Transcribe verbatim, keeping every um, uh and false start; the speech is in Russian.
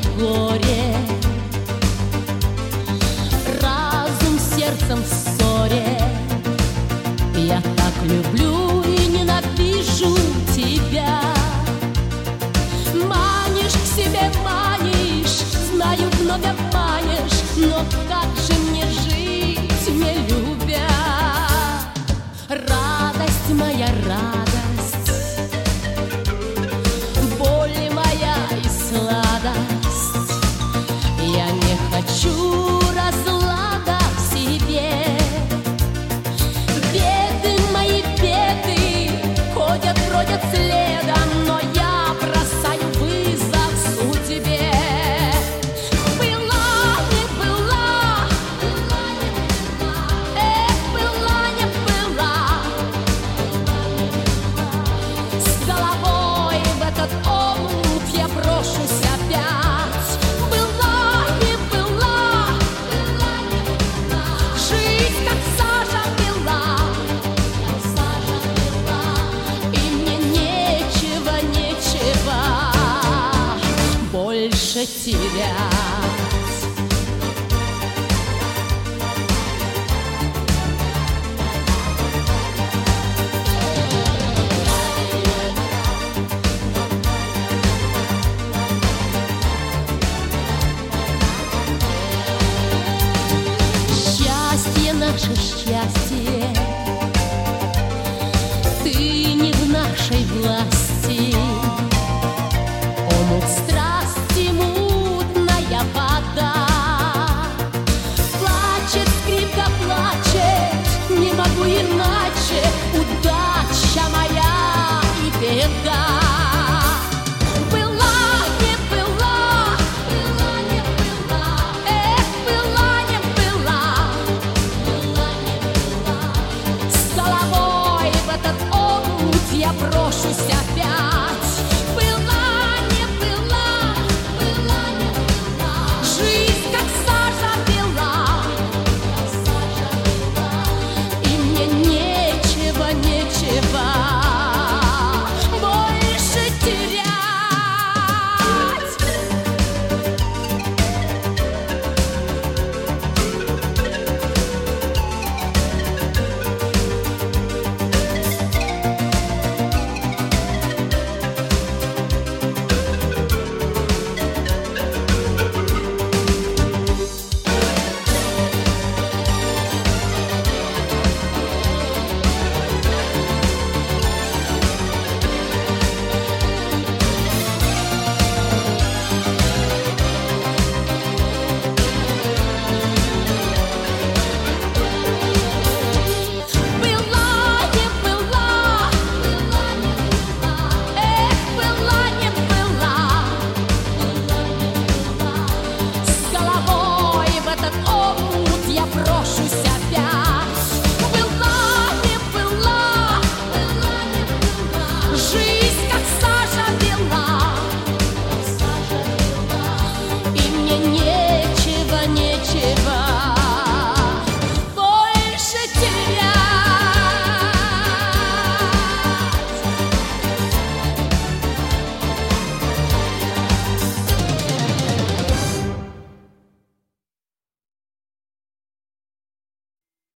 горе. Разум с сердцем в ссоре. Я так люблю и ненавижу тебя. Манишь к себе, манишь, знаю, вновь обманешь, но как же мне жить, не любя? Радость моя, радость, боль моя и сладость. Я не хочу разлада в себе. Беды мои, беды ходят, бродят следом, но я бросаю вызов судьбе. Была, не была, эх, была, не была. С головой в этот омут я брошусь опять. Была, не была, жизнь как сажа пила, и мне нечего, нечего больше тебя.